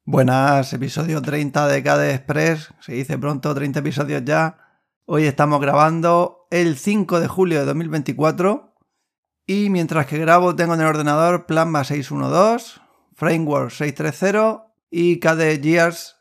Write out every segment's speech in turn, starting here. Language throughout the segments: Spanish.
Buenas, episodio 30 de KDE Express, se dice pronto, 30 episodios ya. Hoy estamos grabando el 5 de julio de 2024 y mientras que grabo tengo en el ordenador Plasma 6.1.2, Framework 6.3.0 y KDE Gears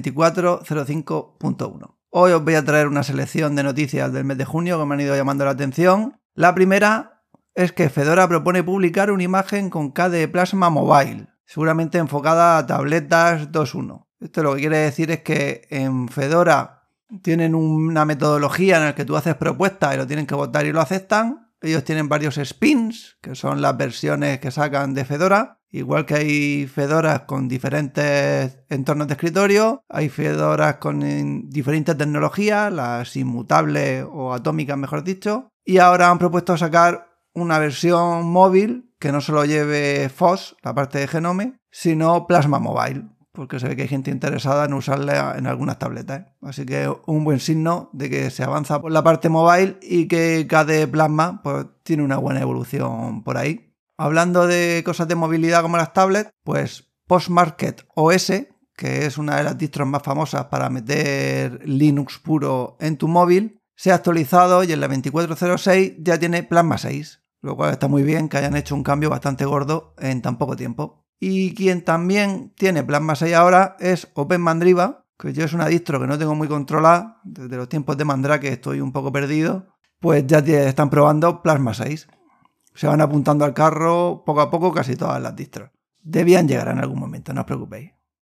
24.05.1. Hoy os voy a traer una selección de noticias del mes de junio que me han ido llamando la atención. La primera es que Fedora propone publicar una imagen con KDE Plasma Mobile, seguramente enfocada a tabletas 2.1. Esto lo que quiere decir es que en Fedora tienen una metodología en la que tú haces propuestas y lo tienen que votar y lo aceptan. Ellos tienen varios spins, que son las versiones que sacan de Fedora. Igual que hay Fedoras con diferentes entornos de escritorio, hay Fedoras con diferentes tecnologías, las inmutables o atómicas mejor dicho. Y ahora han propuesto sacar una versión móvil que no solo lleve FOSS, la parte de Genome, sino Plasma Mobile, porque se ve que hay gente interesada en usarla en algunas tabletas. Así que un buen signo de que se avanza por la parte mobile y que KDE Plasma pues, tiene una buena evolución por ahí. Hablando de cosas de movilidad como las tablets, pues Postmarket OS, que es una de las distros más famosas para meter Linux puro en tu móvil, se ha actualizado y en la 24.06 ya tiene Plasma 6. Lo cual está muy bien que hayan hecho un cambio bastante gordo en tan poco tiempo. Y quien también tiene Plasma 6 ahora es OpenMandriva, que yo es una distro que no tengo muy controlada, desde los tiempos de Mandrake estoy un poco perdido, pues ya están probando Plasma 6. Se van apuntando al carro poco a poco casi todas las distros. Debían llegar en algún momento, no os preocupéis.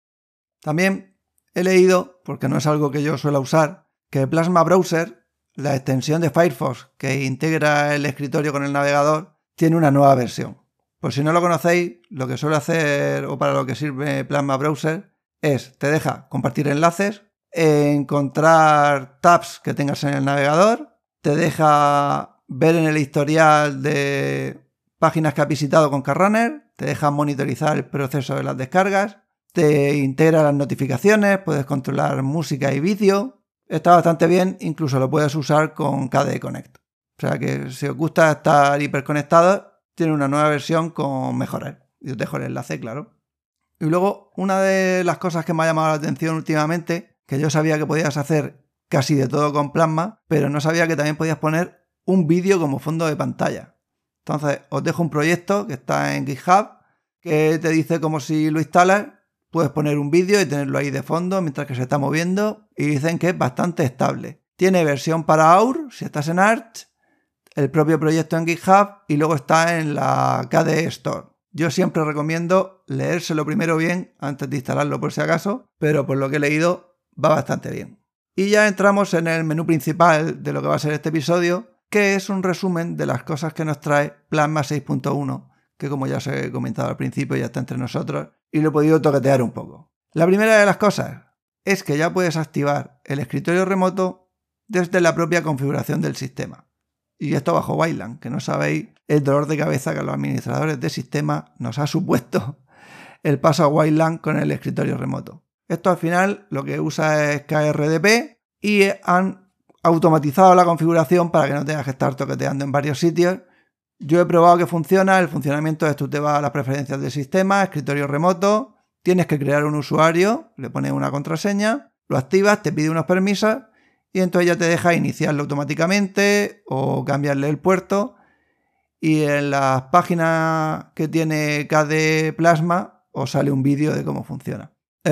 También he leído, porque no es algo que yo suelo usar, que Plasma Browser, la extensión de Firefox que integra el escritorio con el navegador, tiene una nueva versión. Por si no lo conocéis, lo que suele hacer o para lo que sirve Plasma Browser es, te deja compartir enlaces, encontrar tabs que tengas en el navegador, te deja ver en el historial de páginas que has visitado con KRunner, te deja monitorizar el proceso de las descargas, te integra las notificaciones, puedes controlar música y vídeo. Está bastante bien, incluso lo puedes usar con KDE Connect. O sea que si os gusta estar hiperconectados, tiene una nueva versión con mejoras. Y os dejo el enlace, claro. Y luego, una de las cosas que me ha llamado la atención últimamente, que yo sabía que podías hacer casi de todo con Plasma, pero no sabía que también podías poner un vídeo como fondo de pantalla. Entonces, os dejo un proyecto que está en GitHub, que te dice como si lo instalas. Puedes poner un vídeo y tenerlo ahí de fondo mientras que se está moviendo y dicen que es bastante estable. Tiene versión para AUR, si estás en Arch, el propio proyecto en GitHub y luego está en la KDE Store. Yo siempre recomiendo leérselo primero bien antes de instalarlo por si acaso, pero por lo que he leído va bastante bien. Y ya entramos en el menú principal de lo que va a ser este episodio, que es un resumen de las cosas que nos trae Plasma 6.1, que como ya os he comentado al principio ya está entre nosotros y lo he podido toquetear un poco. La primera de las cosas es que ya puedes activar el escritorio remoto desde la propia configuración del sistema. Y esto bajo Wayland, que no sabéis el dolor de cabeza que a los administradores de sistema nos ha supuesto el paso a Wayland con el escritorio remoto. Esto al final lo que usa es KRDP y han automatizado la configuración para que no tengas que estar toqueteando en varios sitios. Yo he probado que funciona, el funcionamiento es tú te vas a las preferencias del sistema, escritorio remoto, tienes que crear un usuario, le pones una contraseña, lo activas, te pide unos permisos y entonces ya te deja iniciarlo automáticamente o cambiarle el puerto y en las páginas que tiene KDE Plasma os sale un vídeo de cómo funciona.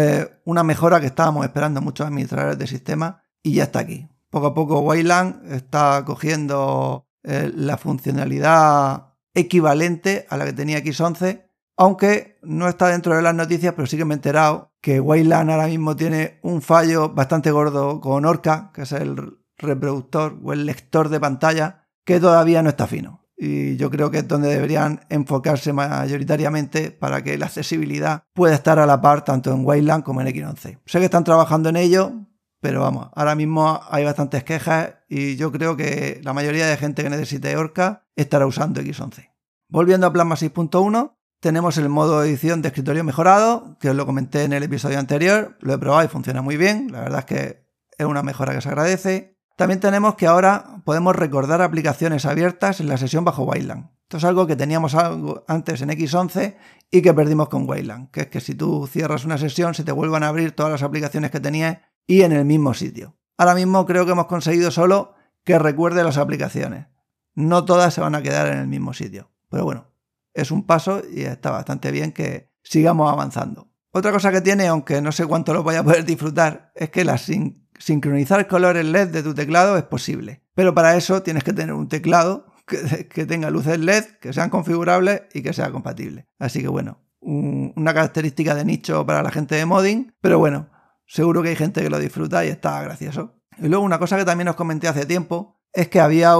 Una mejora que estábamos esperando muchos administradores de sistema y ya está aquí. Poco a poco Wayland está cogiendo la funcionalidad equivalente a la que tenía X11, aunque no está dentro de las noticias, pero sí que me he enterado que Wayland ahora mismo tiene un fallo bastante gordo con Orca, que es el reproductor o el lector de pantalla, que todavía no está fino. Y yo creo que es donde deberían enfocarse mayoritariamente para que la accesibilidad pueda estar a la par tanto en Wayland como en X11. Sé que están trabajando en ello, pero vamos, ahora mismo hay bastantes quejas y yo creo que la mayoría de gente que necesite Orca estará usando X11. Volviendo a Plasma 6.1, tenemos el modo edición de escritorio mejorado, que os lo comenté en el episodio anterior, lo he probado y funciona muy bien, la verdad es que es una mejora que se agradece. También tenemos que ahora podemos recordar aplicaciones abiertas en la sesión bajo Wayland. Esto es algo que teníamos antes en X11 y que perdimos con Wayland, que es que si tú cierras una sesión se te vuelvan a abrir todas las aplicaciones que tenías y en el mismo sitio. Ahora mismo creo que hemos conseguido solo que recuerde las aplicaciones. No todas se van a quedar en el mismo sitio. Pero bueno, es un paso y está bastante bien que sigamos avanzando. Otra cosa que tiene, aunque no sé cuánto lo voy a poder disfrutar, es que sincronizar colores LED de tu teclado es posible. Pero para eso tienes que tener un teclado que tenga luces LED, que sean configurables y que sea compatible. Así que bueno, una característica de nicho para la gente de modding, pero bueno, seguro que hay gente que lo disfruta y está gracioso. Y luego una cosa que también os comenté hace tiempo es que había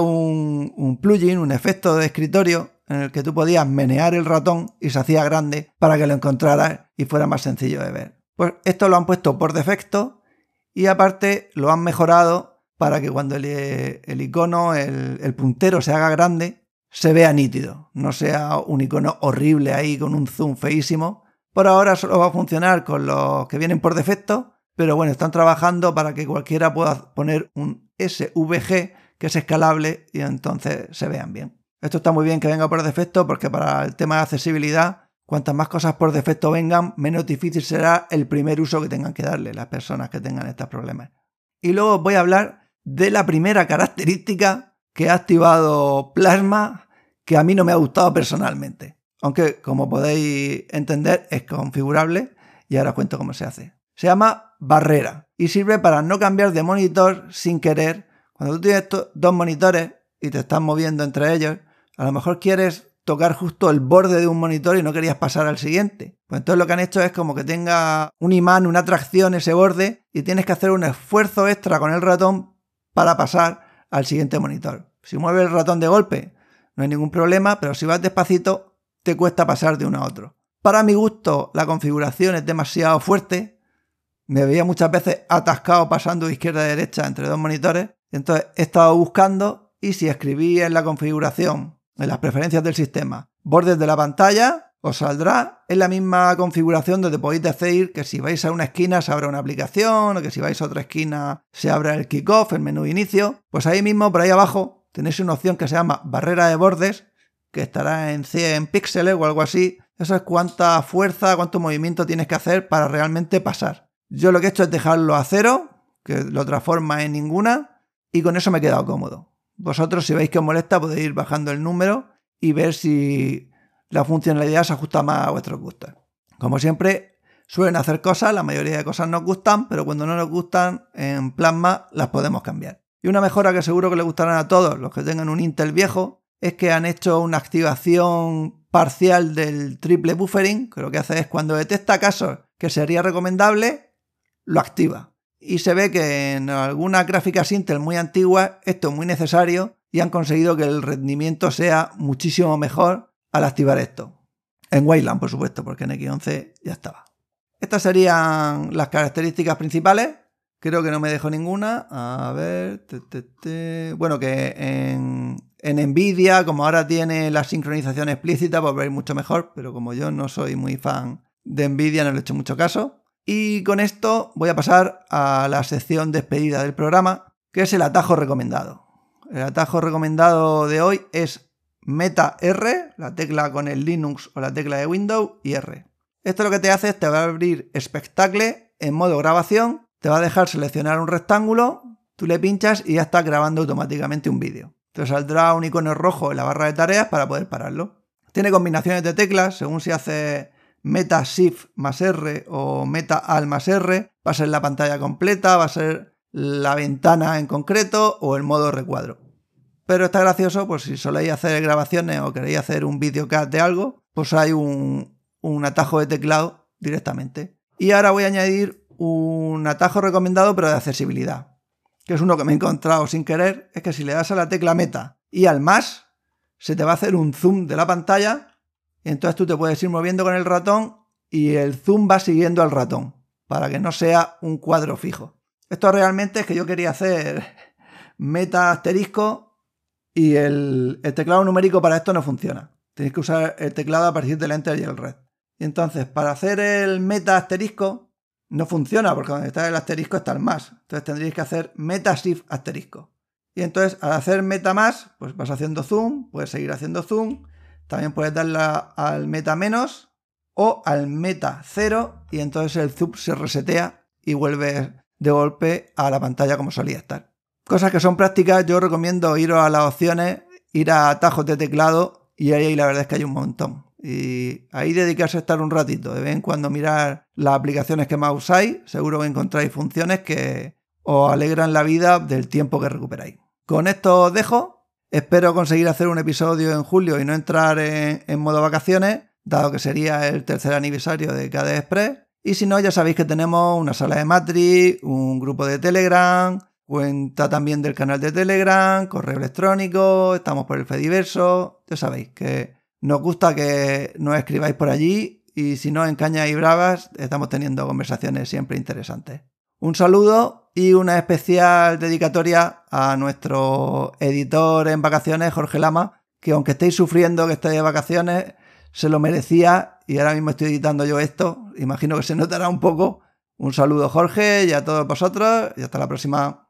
un plugin, un efecto de escritorio en el que tú podías menear el ratón y se hacía grande para que lo encontraras y fuera más sencillo de ver. Pues esto lo han puesto por defecto y aparte lo han mejorado para que cuando el icono, el puntero se haga grande, se vea nítido. No sea un icono horrible ahí con un zoom feísimo. Por ahora solo va a funcionar con los que vienen por defecto, pero bueno, están trabajando para que cualquiera pueda poner un SVG que es escalable y entonces se vean bien. Esto está muy bien que venga por defecto porque para el tema de accesibilidad, cuantas más cosas por defecto vengan, menos difícil será el primer uso que tengan que darle las personas que tengan estos problemas. Y luego voy a hablar de la primera característica que ha activado Plasma que a mí no me ha gustado personalmente. Aunque, como podéis entender, es configurable y ahora os cuento cómo se hace. Se llama barrera y sirve para no cambiar de monitor sin querer. Cuando tú tienes dos monitores y te estás moviendo entre ellos, a lo mejor quieres tocar justo el borde de un monitor y no querías pasar al siguiente. Pues entonces lo que han hecho es como que tenga un imán, una tracción ese borde y tienes que hacer un esfuerzo extra con el ratón para pasar al siguiente monitor. Si mueves el ratón de golpe no hay ningún problema, pero si vas despacito te cuesta pasar de uno a otro. Para mi gusto la configuración es demasiado fuerte. Me veía muchas veces atascado pasando de izquierda a derecha entre dos monitores. Entonces he estado buscando y si escribí en la configuración, en las preferencias del sistema, bordes de la pantalla, os saldrá en la misma configuración donde podéis decir que si vais a una esquina se abra una aplicación o que si vais a otra esquina se abra el kickoff, el menú de inicio. Pues ahí mismo, por ahí abajo, tenéis una opción que se llama barrera de bordes, que estará en 100 píxeles o algo así. Eso es cuánta fuerza, cuánto movimiento tienes que hacer para realmente pasar. Yo lo que he hecho es dejarlo a 0, que lo transforma en ninguna, y con eso me he quedado cómodo. Vosotros, si veis que os molesta, podéis ir bajando el número y ver si la funcionalidad se ajusta más a vuestros gustos. Como siempre, suelen hacer cosas, la mayoría de cosas nos gustan, pero cuando no nos gustan, en Plasma las podemos cambiar. Y una mejora que seguro que le gustarán a todos los que tengan un Intel viejo es que han hecho una activación parcial del triple buffering, que lo que hace es cuando detecta casos que sería recomendable, lo activa. Y se ve que en algunas gráficas Intel muy antiguas esto es muy necesario y han conseguido que el rendimiento sea muchísimo mejor al activar esto. En Wayland, por supuesto, porque en X11 ya estaba. Estas serían las características principales. Creo que no me dejo ninguna. A ver... Bueno, que en Nvidia, como ahora tiene la sincronización explícita, pues veis mucho mejor, pero como yo no soy muy fan de Nvidia, no le he hecho mucho caso. Y con esto voy a pasar a la sección despedida del programa, que es el atajo recomendado. El atajo recomendado de hoy es Meta R, la tecla con el Linux o la tecla de Windows, y R. Esto lo que te hace es te va a abrir Spectacle en modo grabación, te va a dejar seleccionar un rectángulo, tú le pinchas y ya está grabando automáticamente un vídeo. Te saldrá un icono rojo en la barra de tareas para poder pararlo. Tiene combinaciones de teclas, según si hace Meta Shift más R o Meta Alt más R, va a ser la pantalla completa, va a ser la ventana en concreto o el modo recuadro. Pero está gracioso, pues si soléis hacer grabaciones o queréis hacer un videocast de algo, pues hay un atajo de teclado directamente. Y ahora voy a añadir un atajo recomendado pero de accesibilidad, que es uno que me he encontrado sin querer, es que si le das a la tecla Meta y al más, se te va a hacer un zoom de la pantalla. Y entonces tú te puedes ir moviendo con el ratón y el zoom va siguiendo al ratón para que no sea un cuadro fijo. Esto realmente es que yo quería hacer Meta asterisco y el teclado numérico para esto no funciona. Tenéis que usar el teclado a partir del Enter y el Red. Y entonces para hacer el Meta asterisco no funciona porque donde está el asterisco está el más. Entonces tendréis que hacer Meta Shift asterisco. Y entonces al hacer Meta más, pues vas haciendo zoom, puedes seguir haciendo zoom. También puedes darle al meta menos o al meta 0 y entonces el zoom se resetea y vuelves de golpe a la pantalla como solía estar. Cosas que son prácticas, yo recomiendo iros a las opciones, ir a atajos de teclado y ahí la verdad es que hay un montón. Y ahí dedicarse a estar un ratito, de vez en cuando mirar las aplicaciones que más usáis, seguro que encontráis funciones que os alegran la vida del tiempo que recuperáis. Con esto os dejo, espero conseguir hacer un episodio en julio y no entrar en modo vacaciones, dado que sería el tercer aniversario de KDE Express. Y si no, ya sabéis que tenemos una sala de Matrix, un grupo de Telegram, cuenta también del canal de Telegram, correo electrónico, estamos por el Fediverso. Ya sabéis que nos gusta que nos escribáis por allí y si no, en Cañas y Bravas estamos teniendo conversaciones siempre interesantes. Un saludo y una especial dedicatoria a nuestro editor en vacaciones, Jorge Lama, que aunque estéis sufriendo que estéis de vacaciones, se lo merecía y ahora mismo estoy editando yo esto. Imagino que se notará un poco. Un saludo, Jorge, y a todos vosotros y hasta la próxima.